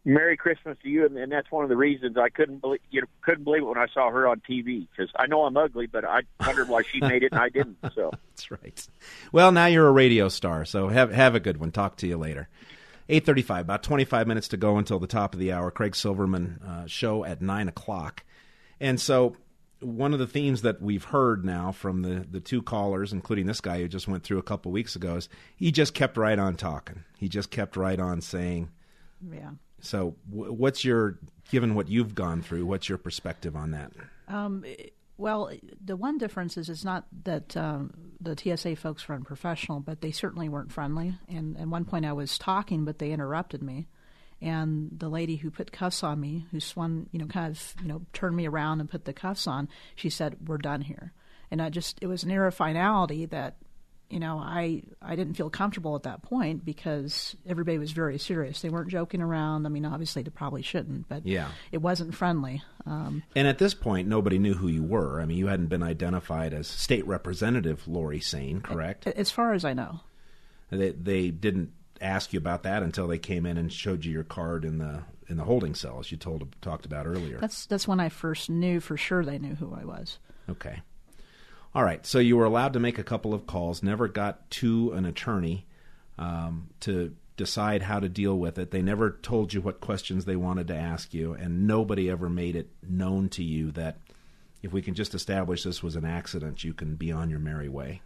Merry Christmas to you, and, and that's one of the reasons I couldn't believe you know, couldn't believe it when I saw her on T V, because I know I'm ugly, but I wondered why she made it and I didn't. So that's right. Well, now you're a radio star, so have have a good one. Talk to you later. eight thirty-five, about twenty-five minutes to go until the top of the hour. Craig Silverman uh, show at nine o'clock, and so one of the themes that we've heard now from the the two callers, including this guy who just went through a couple weeks ago, is he just kept right on talking. He just kept right on saying, yeah. So what's your, given what you've gone through, what's your perspective on that? Um, well, the one difference is it's not that um, the T S A folks were unprofessional, but they certainly weren't friendly. And at one point I was talking, but they interrupted me. And the lady who put cuffs on me, who swung, you know, kind of, you know, turned me around and put the cuffs on, she said, "We're done here." And I just, it was an air of finality that, you know, I, I didn't feel comfortable at that point because everybody was very serious. They weren't joking around. I mean, obviously they probably shouldn't, but yeah. It wasn't friendly. Um, and at this point, nobody knew who you were. I mean, you hadn't been identified as State Representative Lori Sain, correct? As far as I know. They, they didn't ask you about that until they came in and showed you your card in the in the holding cell, as you told talked about earlier. That's that's when I first knew for sure they knew who I was. Okay. All right, so you were allowed to make a couple of calls, never got to an attorney um, to decide how to deal with it. They never told you what questions they wanted to ask you, and nobody ever made it known to you that if we can just establish this was an accident, you can be on your merry way.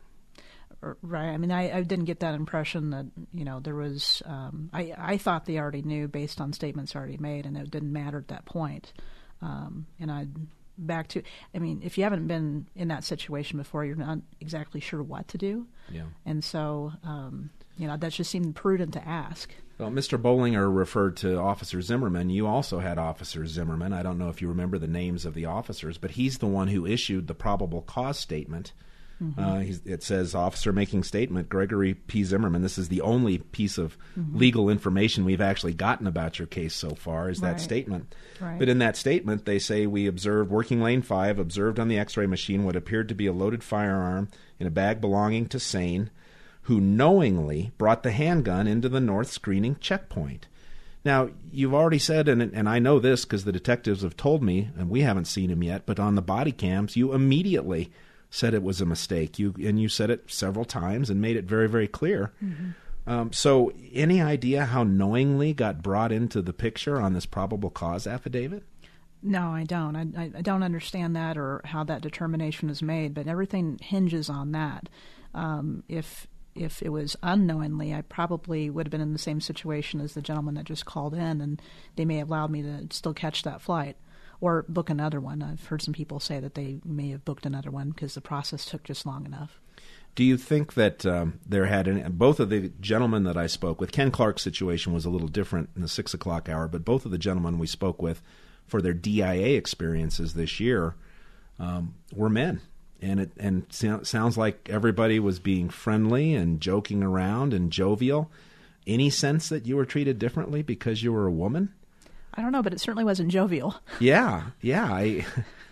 Right. I mean, I, I didn't get that impression that, you know, there was um, – I, I thought they already knew based on statements already made, and it didn't matter at that point. Um, and I – back to, I mean, if you haven't been in that situation before, you're not exactly sure what to do. Yeah. And so, um, you know, that just seemed prudent to ask. Well, Mister Bollinger referred to Officer Zimmerman. You also had Officer Zimmerman. I don't know if you remember the names of the officers, but he's the one who issued the probable cause statement. Mm-hmm. Uh, he's, it says, officer making statement, Gregory P. Zimmerman. This is the only piece of mm-hmm. legal information we've actually gotten about your case so far is that right. statement. Right. But in that statement, they say, we observed, working lane five, observed on the x-ray machine what appeared to be a loaded firearm in a bag belonging to Sain, who knowingly brought the handgun into the north screening checkpoint. Now, you've already said, and, and I know this because the detectives have told me, and we haven't seen him yet, but on the body cams, you immediately said it was a mistake. You and you said it several times and made it very, very clear. Mm-hmm. Um, so any idea how knowingly got brought into the picture on this probable cause affidavit? No, I don't. I, I don't understand that or how that determination is made, but everything hinges on that. Um, if if it was unknowingly, I probably would have been in the same situation as the gentleman that just called in, and they may have allowed me to still catch that flight. Or book another one. I've heard some people say that they may have booked another one because the process took just long enough. Do you think that um, there had any, both of the gentlemen that I spoke with, Ken Clark's situation was a little different in the six o'clock hour, but both of the gentlemen we spoke with for their D I A experiences this year um, were men. And it and so, sounds like everybody was being friendly and joking around and jovial. Any sense that you were treated differently because you were a woman? I don't know, but it certainly wasn't jovial. Yeah, yeah. I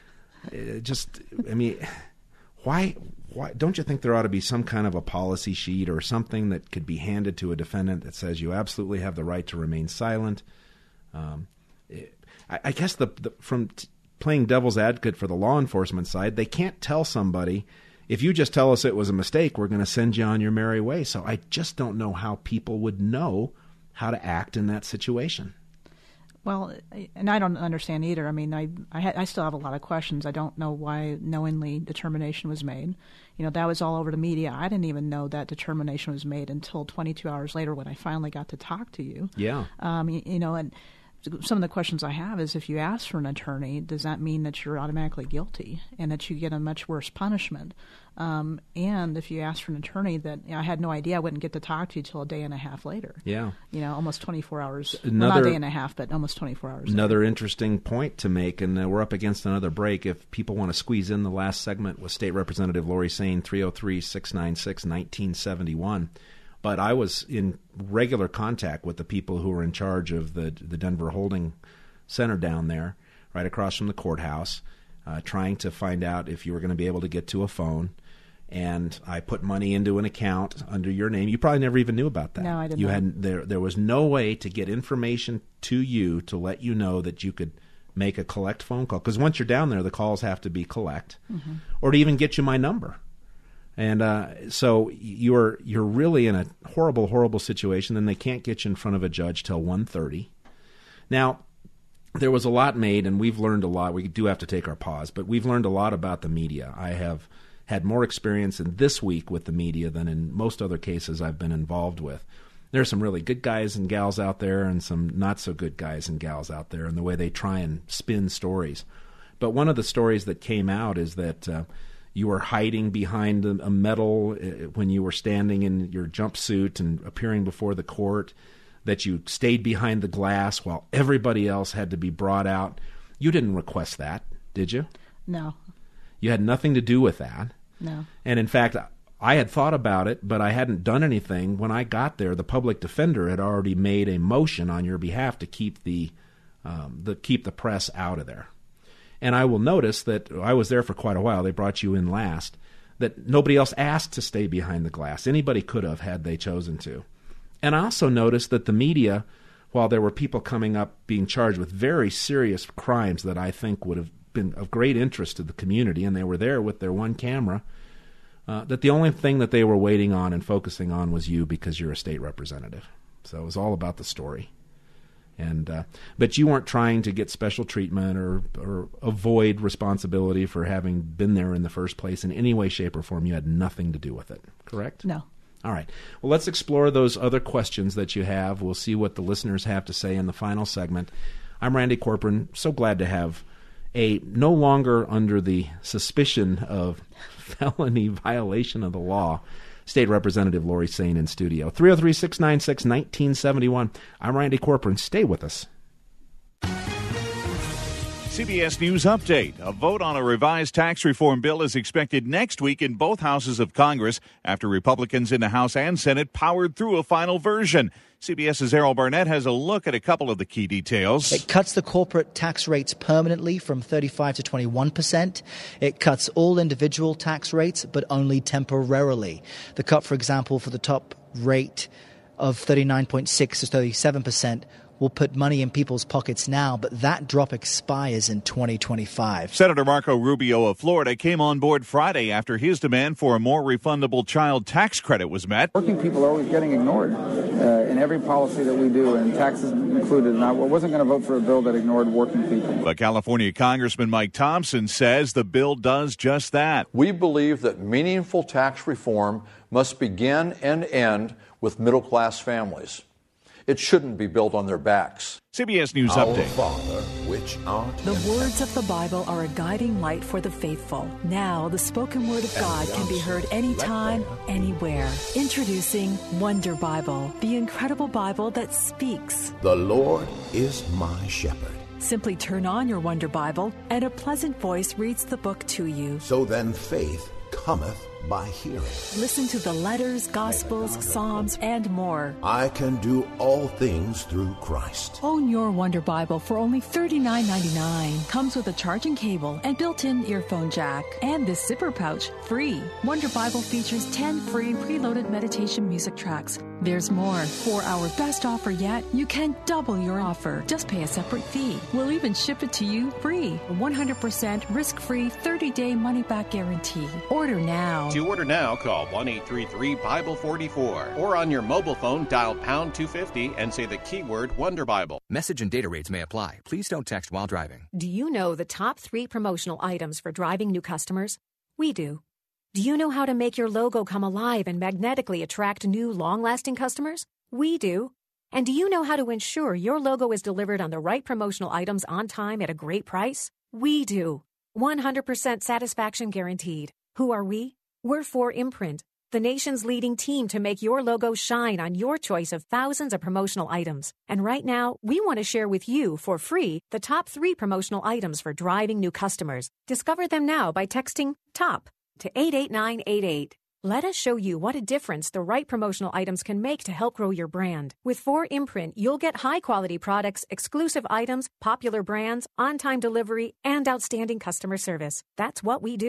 just, I mean, why, why? Don't you think there ought to be some kind of a policy sheet or something that could be handed to a defendant that says you absolutely have the right to remain silent? Um, I, I guess the, the from t- playing devil's advocate for the law enforcement side, they can't tell somebody, if you just tell us it was a mistake, we're going to send you on your merry way. So I just don't know how people would know how to act in that situation. Well, and I don't understand either. I mean, I I, ha- I still have a lot of questions. I don't know why knowingly determination was made. You know, that was all over the media. I didn't even know that determination was made until twenty-two hours later when I finally got to talk to you. Yeah. Um, you, you know, and some of the questions I have is if you ask for an attorney, does that mean that you're automatically guilty and that you get a much worse punishment? Um, and if you ask for an attorney that, you know, I had no idea I wouldn't get to talk to you till a day and a half later. Yeah. You know, almost twenty-four hours. Another, well, not a day and a half, but almost twenty-four hours. Another later. Interesting point to make, and uh, we're up against another break. If people want to squeeze in the last segment with State Representative Lori Sain, three oh three, six nine six, nineteen seventy-one. But I was in regular contact with the people who were in charge of the the Denver Holding Center down there, right across from the courthouse, uh, trying to find out if you were going to be able to get to a phone. and I put money into an account under your name. You probably never even knew about that. No, I didn't. You know. had there. There was no way to get information to you to let you know that you could make a collect phone call, because once you're down there, the calls have to be collect, mm-hmm. or to even get you my number. And uh, so you're you're really in a horrible, horrible situation. Then they can't get you in front of a judge till one thirty. Now, there was a lot made, and we've learned a lot. We do have to take our pause, but we've learned a lot about the media. I have had more experience in this week with the media than in most other cases I've been involved with. There are some really good guys and gals out there and some not so good guys and gals out there in the way they try and spin stories. But one of the stories that came out is that uh, you were hiding behind a, a medal uh, when you were standing in your jumpsuit and appearing before the court, that you stayed behind the glass while everybody else had to be brought out. You didn't request that, did you? No. You had nothing to do with that. No. And in fact, I had thought about it, but I hadn't done anything. When I got there, the public defender had already made a motion on your behalf to keep the um, the keep the press out of there. And I will notice that I was there for quite a while. They brought you in last. That nobody else asked to stay behind the glass. Anybody could have had they chosen to. And I also noticed that the media, while there were people coming up being charged with very serious crimes that I think would have been of great interest to the community, and they were there with their one camera, uh, that the only thing that they were waiting on and focusing on was you, because you're a state representative. So it was all about the story. And uh, but you weren't trying to get special treatment or, or avoid responsibility for having been there in the first place in any way, shape, or form. You had nothing to do with it, correct? No. All right. Well, let's explore those other questions that you have. We'll see what the listeners have to say in the final segment. I'm Randy Corcoran. So glad to have a no longer under the suspicion of felony violation of the law State Representative Lori Sain in studio. three oh three, six nine six, one nine seven one. I'm Randy Corcoran. Stay with us. C B S News Update. A vote on a revised tax reform bill is expected next week in both houses of Congress after Republicans in the House and Senate powered through a final version. CBS's Errol Barnett has a look at a couple of the key details. It cuts the corporate tax rates permanently from thirty-five to twenty-one percent. It cuts all individual tax rates, but only temporarily. The cut, for example, for the top rate of thirty-nine point six to thirty-seven percent will put money in people's pockets now, but that drop expires in twenty twenty-five. Senator Marco Rubio of Florida came on board Friday after his demand for a more refundable child tax credit was met. Working people are always getting ignored uh, in every policy that we do, and taxes included. And I wasn't going to vote for a bill that ignored working people. But California Congressman Mike Thompson says the bill does just that. We believe that meaningful tax reform must begin and end with middle-class families. It shouldn't be built on their backs. C B S News Our Update. Father, which art The words of the Bible are a guiding light for the faithful. Now, the spoken word of God can be heard anytime, anywhere. Introducing Wonder Bible, the incredible Bible that speaks. The Lord is my shepherd. Simply turn on your Wonder Bible, and a pleasant voice reads the book to you. So then faith cometh by hearing. Listen to the letters, gospels, psalms, and more. I can do all things through Christ. Own your Wonder Bible for only thirty-nine ninety-nine. Comes with a charging cable and built-in earphone jack. And this zipper pouch, free. Wonder Bible features ten free preloaded meditation music tracks. There's more. For our best offer yet, you can double your offer. Just pay a separate fee. We'll even ship it to you free. one hundred percent risk-free thirty-day money-back guarantee. Order now. To order now, call one eight three three Bible forty-four or on your mobile phone, dial pound two fifty and say the keyword Wonder Bible. Message and data rates may apply. Please don't text while driving. Do you know the top three promotional items for driving new customers? We do. Do you know how to make your logo come alive and magnetically attract new, long-lasting customers? We do. And do you know how to ensure your logo is delivered on the right promotional items on time at a great price? We do. one hundred percent satisfaction guaranteed. Who are we? We're four Imprint, the nation's leading team to make your logo shine on your choice of thousands of promotional items. And right now, we want to share with you, for free, the top three promotional items for driving new customers. Discover them now by texting TOP to eight eight nine eight eight. Let us show you what a difference the right promotional items can make to help grow your brand. With four Imprint, you'll get high-quality products, exclusive items, popular brands, on-time delivery, and outstanding customer service. That's what we do.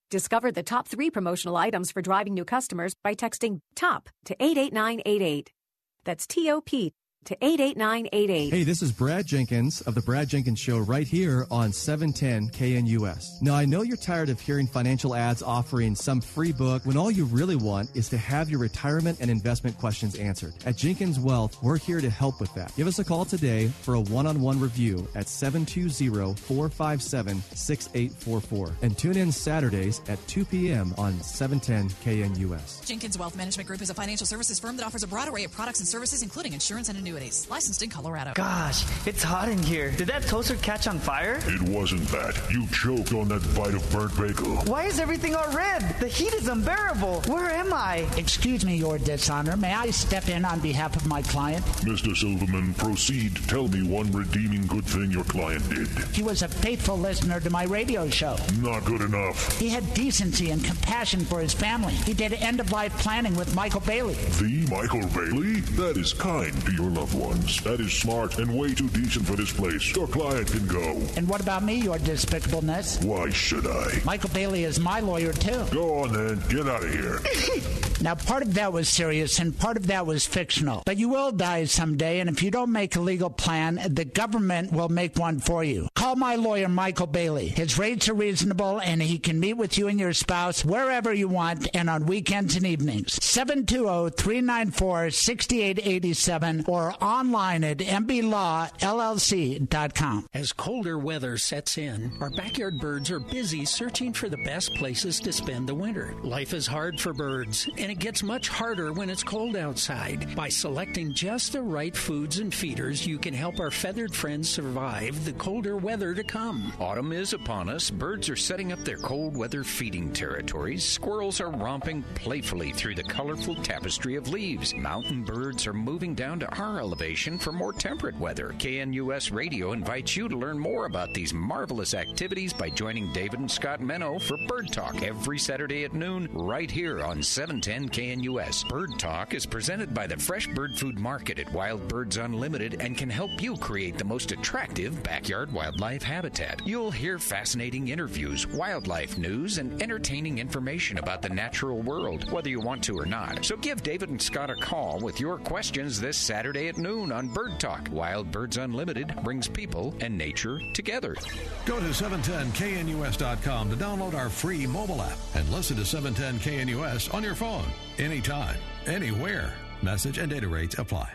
Discover the top three promotional items for driving new customers by texting TOP to eight eight nine eight eight. That's T O P to eight eight nine eight eight. Hey, this is Brad Jenkins of The Brad Jenkins Show right here on seven ten K N U S. Now, I know you're tired of hearing financial ads offering some free book when all you really want is to have your retirement and investment questions answered. At Jenkins Wealth, we're here to help with that. Give us a call today for a one-on-one review at seven two zero, four five seven, six eight four four. And tune in Saturdays at two p.m. on seven ten K N U S. Jenkins Wealth Management Group is a financial services firm that offers a broad array of products and services, including insurance and annuities. Licensed in Colorado. Gosh, it's hot in here. Did that toaster catch on fire? It wasn't that. You choked on that bite of burnt bagel. Why is everything all red? The heat is unbearable. Where am I? Excuse me, Your Dishonor. May I step in on behalf of my client? Mister Silverman, proceed. Tell me one redeeming good thing your client did. He was a faithful listener to my radio show. Not good enough. He had decency and compassion for his family. He did end-of-life planning with Michael Bailey. The Michael Bailey? That is kind to your loved ones. That is smart and way too decent for this place. Your client can go. And what about me, Your Despicableness? Why should I? Michael Bailey is my lawyer, too. Go on, then. Get out of here. Now, part of that was serious and part of that was fictional. But you will die someday, and if you don't make a legal plan, the government will make one for you. Call my lawyer, Michael Bailey. His rates are reasonable, and he can meet with you and your spouse wherever you want and on weekends and evenings. seven two zero, three nine four, six eight eight seven or online at m b law l l c dot com. As colder weather sets in, our backyard birds are busy searching for the best places to spend the winter. Life is hard for birds, and it gets much harder when it's cold outside. By selecting just the right foods and feeders, you can help our feathered friends survive the colder weather to come. Autumn is upon us. Birds are setting up their cold weather feeding territories. Squirrels are romping playfully through the colorful tapestry of leaves. Mountain birds are moving down to our elevation for more temperate weather. K N U S Radio invites you to learn more about these marvelous activities by joining David and Scott Menno for Bird Talk every Saturday at noon right here on seven ten K N U S. Bird Talk is presented by the Fresh Bird Food Market at Wild Birds Unlimited and can help you create the most attractive backyard wildlife habitat. You'll hear fascinating interviews, wildlife news, and entertaining information about the natural world, whether you want to or not. So give David and Scott a call with your questions this Saturday at noon on Bird Talk. Wild Birds Unlimited brings people and nature together. Go to seven ten K N U S dot com to download our free mobile app and listen to seven ten K N U S on your phone, anytime, anywhere. Message and data rates apply.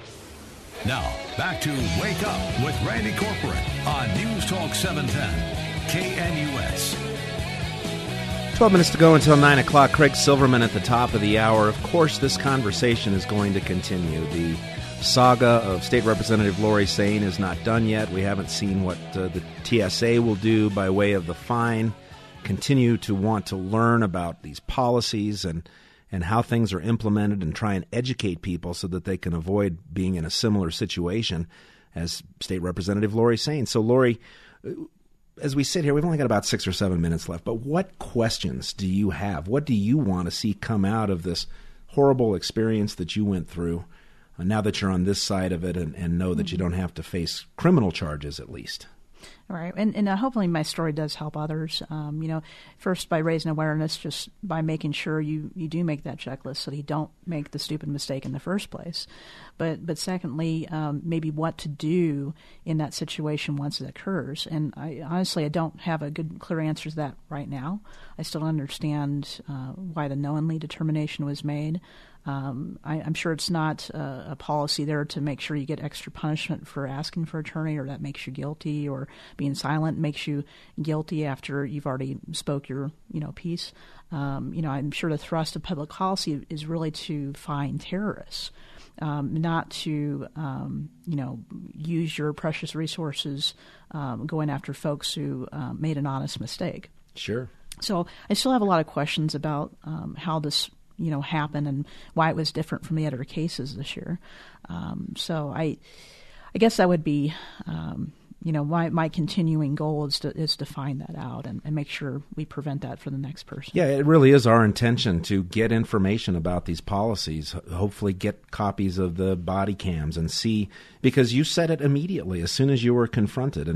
Now, back to Wake Up with Randy Corcoran on News Talk seven ten K N U S. twelve minutes to go until nine o'clock. Craig Silverman at the top of the hour. Of course, this conversation is going to continue. The saga of State Representative Lori Sain is not done yet. We haven't seen what uh, the T S A will do by way of the fine. Continue to want to learn about these policies and, and how things are implemented and try and educate people so that they can avoid being in a similar situation as State Representative Lori Sain. So, Lori, as we sit here, we've only got about six or seven minutes left, but what questions do you have? What do you want to see come out of this horrible experience that you went through uh, now that you're on this side of it and, and know that you don't have to face criminal charges at least? All right. And, and uh, hopefully my story does help others, um, you know, first by raising awareness, just by making sure you, you do make that checklist so that you don't make the stupid mistake in the first place. But but secondly, um, maybe what to do in that situation once it occurs. And I honestly, I don't have a good, clear answer to that right now. I still don't understand uh, why the knowingly determination was made. Um, I, I'm sure it's not a, a policy there to make sure you get extra punishment for asking for attorney, or that makes you guilty, or being silent makes you guilty after you've already spoke your, you know, piece. Um, you know, I'm sure the thrust of public policy is really to find terrorists, um, not to, um, you know, use your precious resources um, going after folks who um, made an honest mistake. Sure. So I still have a lot of questions about um, how this, you know, happened and why it was different from the other cases this year. Um, so I, I guess that would be, um, you know, my, my continuing goal is to is to find that out and, and make sure we prevent that for the next person. Yeah, it really is our intention to get information about these policies, hopefully get copies of the body cams and see, because you said it immediately as soon as you were confronted. And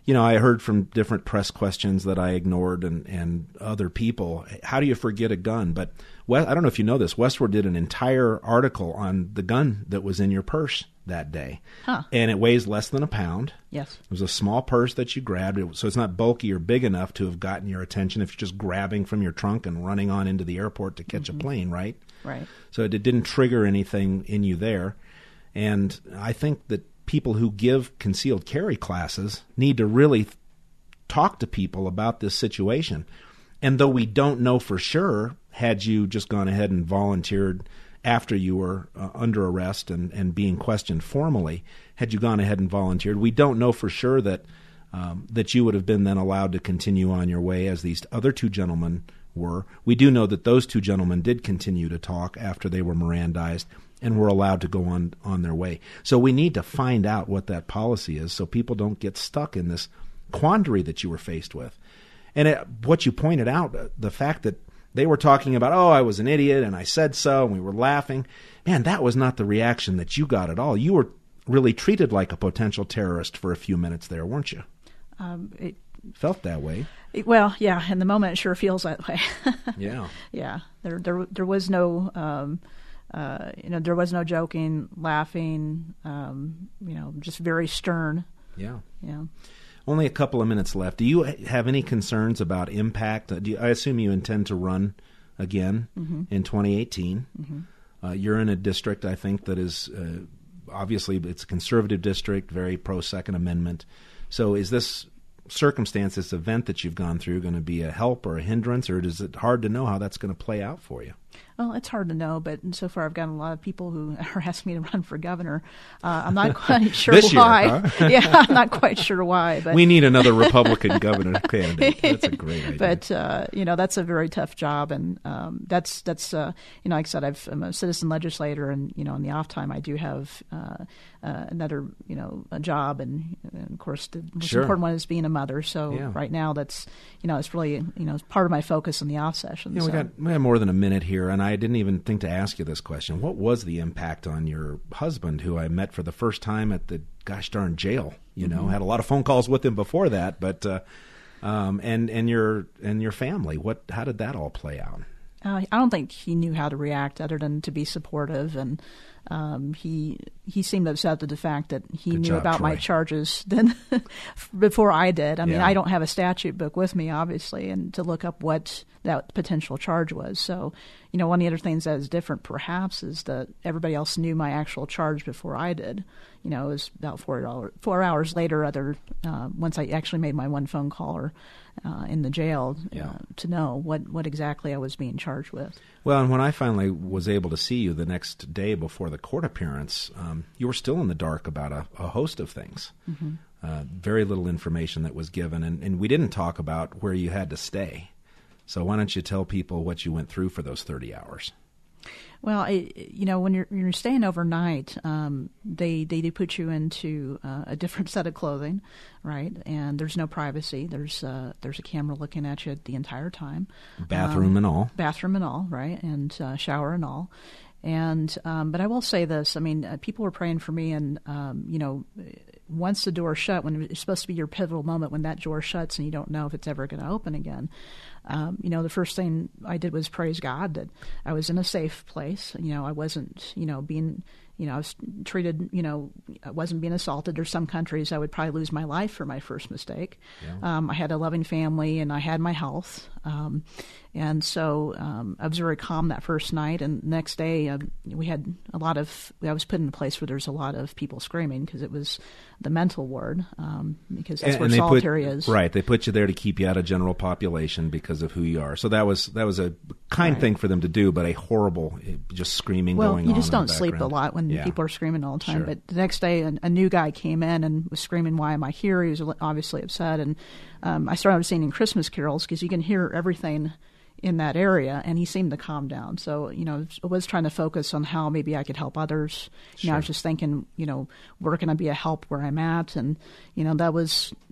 you know, I heard from different press questions that I ignored and, and other people, how do you forget a gun? But well, I don't know if you know this, Westword did an entire article on the gun that was in your purse that day. Huh. And it weighs less than a pound. Yes. It was a small purse that you grabbed, it, so it's not bulky or big enough to have gotten your attention if you're just grabbing from your trunk and running on into the airport to catch mm-hmm. a plane, right? Right. So it didn't trigger anything in you there. And I think that people who give concealed carry classes need to really th- talk to people about this situation. And though we don't know for sure, had you just gone ahead and volunteered after you were uh, under arrest and, and being questioned formally, had you gone ahead and volunteered, we don't know for sure that um, that you would have been then allowed to continue on your way as these other two gentlemen were. We do know that those two gentlemen did continue to talk after they were Mirandized and were allowed to go on, on their way. So we need to find out what that policy is so people don't get stuck in this quandary that you were faced with. And it, what you pointed out, uh, the fact that they were talking about, oh, I was an idiot and I said so, and we were laughing. Man, that was not the reaction that you got at all. You were really treated like a potential terrorist for a few minutes there, weren't you? Um, it felt that way. It, well, yeah, in the moment it sure feels that way. Yeah. Yeah. There, there, there was no... Um, Uh, you know, there was no joking, laughing, um, you know, just very stern. Yeah. Yeah. Only a couple of minutes left. Do you have any concerns about impact? Do you, I assume you intend to run again mm-hmm. in twenty eighteen. Mm-hmm. Uh, you're in a district, I think, that is uh, obviously it's a conservative district, very pro-Second Amendment. So is this circumstance, this event that you've gone through, going to be a help or a hindrance, or is it hard to know how that's going to play out for you? Well, it's hard to know, but so far I've gotten a lot of people who are asking me to run for governor. Uh, I'm not quite sure this why. Year, huh? Yeah, I'm not quite sure why. But we need another Republican governor candidate. That's a great idea. But uh, you know, that's a very tough job, and um, that's that's uh, you know, like I said, I've, I'm a citizen legislator, and you know, in the off time I do have uh, uh, another you know a job, and, and of course the most sure. important one is being a mother. So yeah. right now, that's you know, it's really you know, it's part of my focus in the off session. Yeah, so. we got we have more than a minute here, and I didn't even think to ask you this question. What was the impact on your husband, who I met for the first time at the gosh darn jail? You know, mm-hmm. had a lot of phone calls with him before that, but uh, um, and and your and your family. What? How did that all play out? Uh, I don't think he knew how to react other than to be supportive, and um, he he seemed upset at the fact that he Good knew job, about Troy. my charges then before I did. I mean, Yeah. I don't have a statute book with me, obviously, and to look up what that potential charge was. So, you know, one of the other things that is different, perhaps, is that everybody else knew my actual charge before I did. You know, it was about four hours, four hours later, other uh, once I actually made my one phone call or uh, in the jail Yeah. uh, to know what, what exactly I was being charged with. Well, and when I finally was able to see you the next day before the court appearance, um, you were still in the dark about a, a host of things. Mm-hmm. Uh, very little information that was given, and, and we didn't talk about where you had to stay. So why don't you tell people what you went through for those thirty hours? Well, I, you know, when you're when you're staying overnight, um, they they do put you into uh, a different set of clothing, right? And there's no privacy. There's uh, there's a camera looking at you the entire time. Bathroom um, and all. Bathroom and all, right? And uh, shower and all. And um, but I will say this: I mean, uh, people were praying for me, and um, you know, once the door shut, when it's supposed to be your pivotal moment, when that door shuts and you don't know if it's ever going to open again. Um, you know, the first thing I did was praise God that I was in a safe place. You know, I wasn't, you know, being, you know, I was treated, you know, I wasn't being assaulted. There's some countries I would probably lose my life for my first mistake. Yeah. Um, I had a loving family and I had my health. Um, and so um, I was very calm that first night. And the next day uh, we had a lot of, I was put in a place where there's a lot of people screaming because it was the mental ward, um, because that's and, where and they solitary put, is. Right. They put you there to keep you out of general population because of who you are. So that was that was a kind Right. thing for them to do, but a horrible, just screaming well, going on. you just in don't the sleep a background. lot when Yeah. people are screaming all the time. Sure. But the next day, a, a new guy came in and was screaming, "Why am I here?" He was obviously upset, and um, I started singing Christmas carols because you can hear everything in that area, and he seemed to calm down. So, you know, I was trying to focus on how maybe I could help others. You know, I was just thinking, you know, where can I be a help where I'm at? And, you know, that was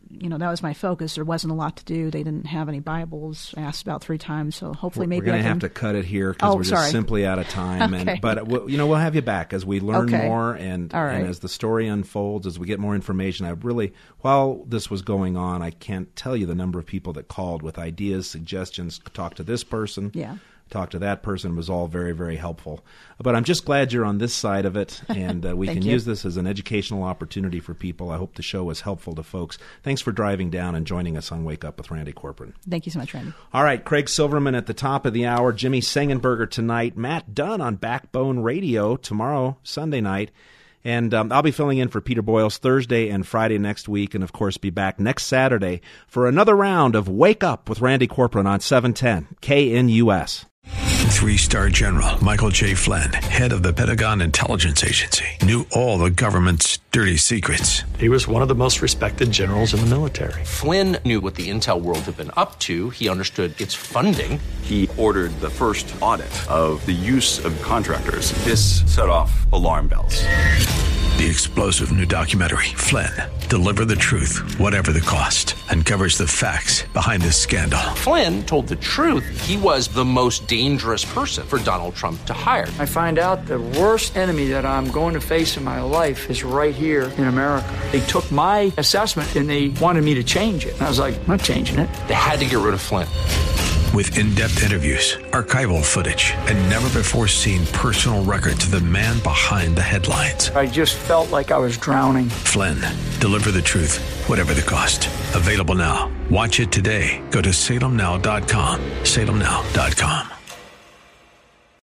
you know, that was my focus. There wasn't a lot to do. They didn't have any Bibles. I asked about three times, so hopefully we're, maybe we're going I to can... have to cut it here because oh, we're just sorry. simply out of time. Okay. And but we'll, you know, we'll have you back as we learn okay. more and, All right. and as the story unfolds, as we get more information. I really, while this was going on, I can't tell you the number of people that called with ideas, suggestions. Talk to this person. Yeah. Talk to that person. It was all very, very helpful. But I'm just glad you're on this side of it, and uh, we can you. use this as an educational opportunity for people. I hope the show was helpful to folks. Thanks for driving down and joining us on Wake Up with Randy Corcoran. Thank you so much, Randy. All right, Craig Silverman at the top of the hour, Jimmy Sengenberger tonight, Matt Dunn on Backbone Radio tomorrow, Sunday night. And um, I'll be filling in for Peter Boyles Thursday and Friday next week, and, of course, be back next Saturday for another round of Wake Up with Randy Corcoran on seven ten K N U S. Three-star General Michael J. Flynn, head of the Pentagon Intelligence Agency, knew all the government's dirty secrets. He was one of the most respected generals in the military. Flynn knew what the intel world had been up to. He understood its funding. He ordered the first audit of the use of contractors. This set off alarm bells. The explosive new documentary, Flynn, Deliver the Truth, Whatever the Cost, uncovers the facts behind this scandal. Flynn told the truth. He was the most dangerous person for Donald Trump to hire. I find out the worst enemy that I'm going to face in my life is right here in America. They took my assessment and they wanted me to change it. And I was like, I'm not changing it. They had to get rid of Flynn. With in-depth interviews, archival footage, and never-before-seen personal records of the man behind the headlines. I just felt like I was drowning. Flynn, Deliver the Truth, Whatever the Cost. Available now. Watch it today. Go to salem now dot com. salem now dot com.